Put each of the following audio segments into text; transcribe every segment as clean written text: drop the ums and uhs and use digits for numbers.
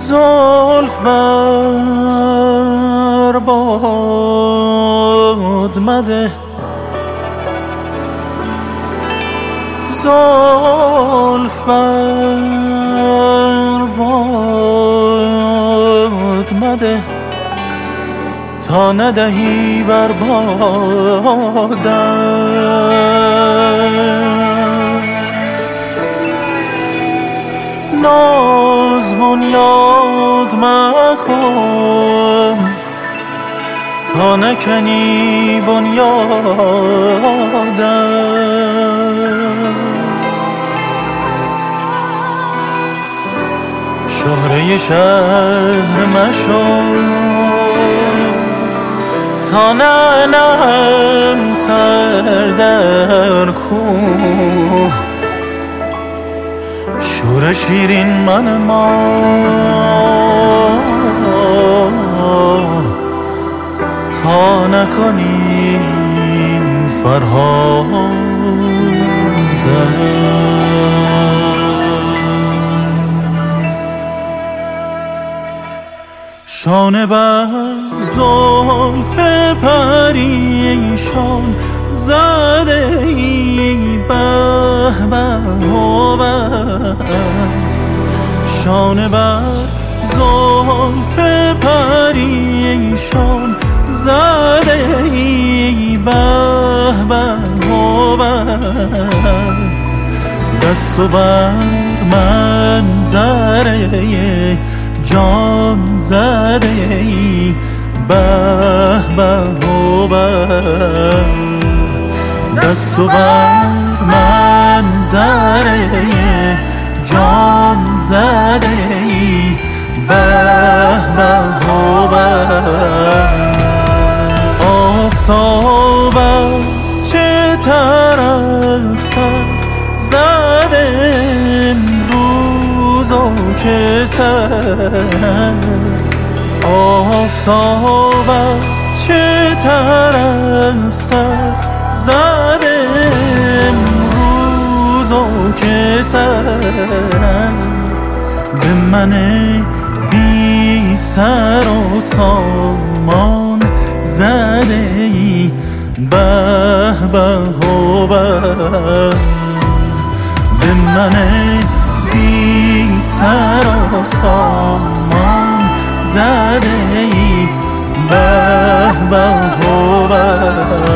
زلف بر باد مده، زلف بر باد مده، تا ندهی بر بادم. ناز بنیاد مکن تا نکنی بنیادم. شهره شهر مشو تا ننم سر در کوه، شور شیرین من ما تا نکنیم فرهادم. شانه بر زلف پریشان زده ای به به و به، شانه بر زلف پریشان زده ای به به و به، دست و بر منظره جان زده ای به به و به، دست و بر منظره جان زده ای به به و به. آفتاب از چه طرف سر زده امروز و که سر، آفتاب از چه طرف سر زده امروز و که سر، به من بی سر و سامان زده ای به به و به، به من بی سر و سامان زده ای به به و به.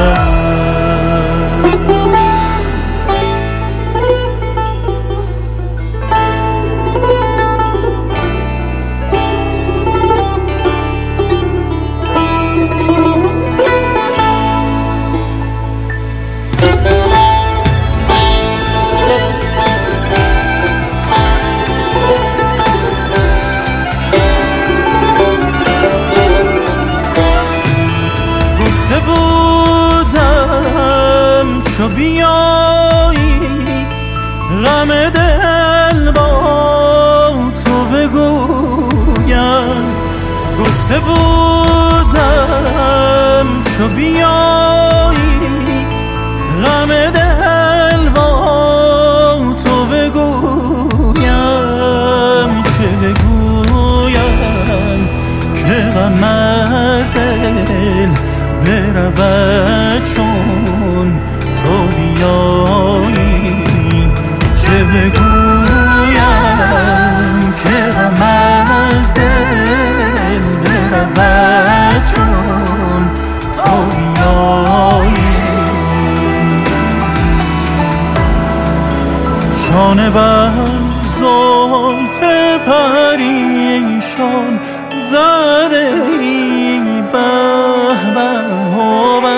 چو بیایی غم دل با تو بگویم، گفته بودم چو بیایی غم دل با تو بگویم، چه بگویم که غم از دل برود چون تو بیایی، چه بگویم که غم از دل برود چون تو بیایی. شانه بر زلف پریشان زده ای به به و به،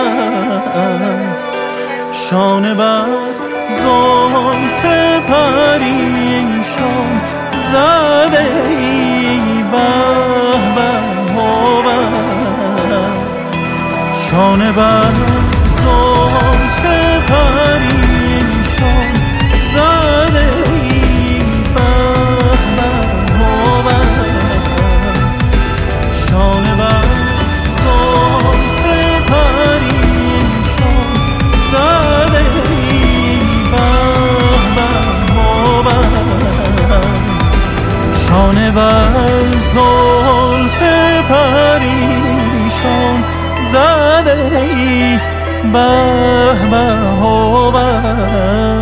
شانه بر زلف پریشان زده ای به به و به، شانه بر زلف پریشان زده ای به به و به، شانه بر زلف پریشان زده ای به به و به، شانه بر زلف پریشان زده ای به به و به